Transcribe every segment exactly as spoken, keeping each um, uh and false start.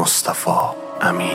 مصطفی امین.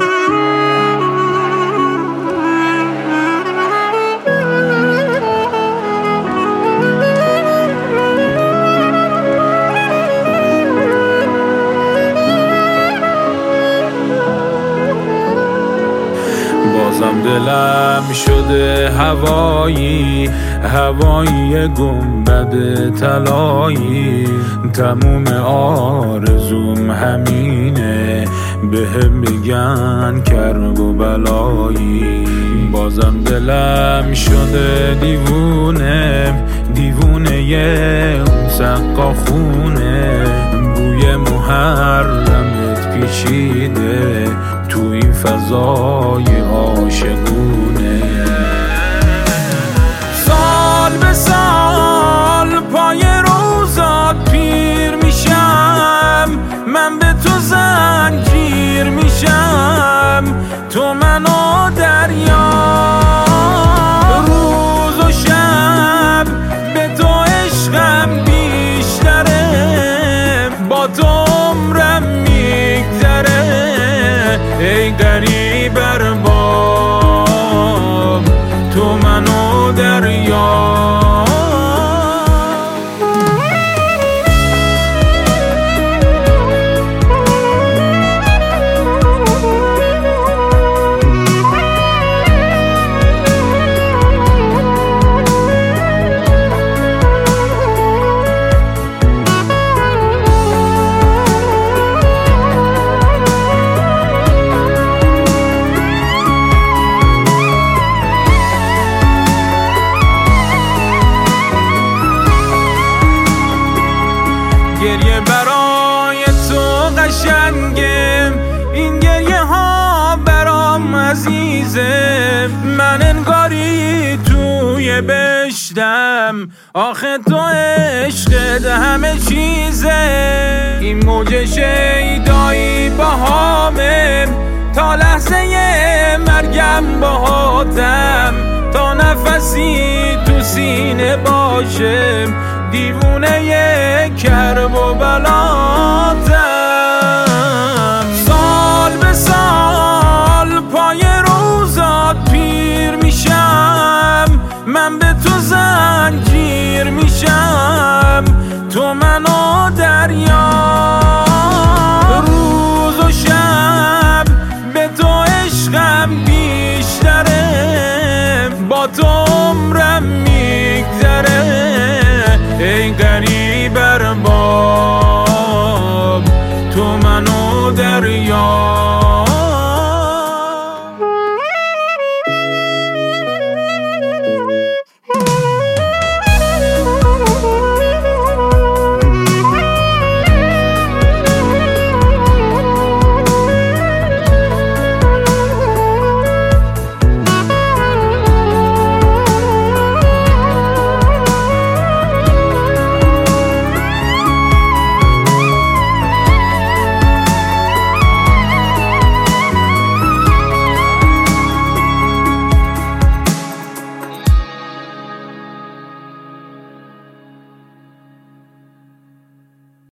بازم دلم شده هوایی، هوایی گنبد طلایی. تموم آرزوم همینه، بهم بگن کرب و بلایی. بازم دلم شده دیوونه، دیوونه یه اون سقا خونه. بوی محرمت پیچیده تو این فضای عاشقونه. سال به سال پای روزات پیر میشم، من به تو زنجیر میشم. تو منو دریا، روز و شب به تو عشقم بیشتره. با تو عمرم میگذره ای غریب ارباب، تو منو دریا. گریه برای تو قشنگه، این گریه ها برام عزیزه. من انگاری توی بهشتم، آخه تو عشقت همه چیزه. این موج شیدایی باهامه، تا لحظه مرگم باهاتم. تا نفسی تو سینه باشه، دیوونه کرب و بلاتم.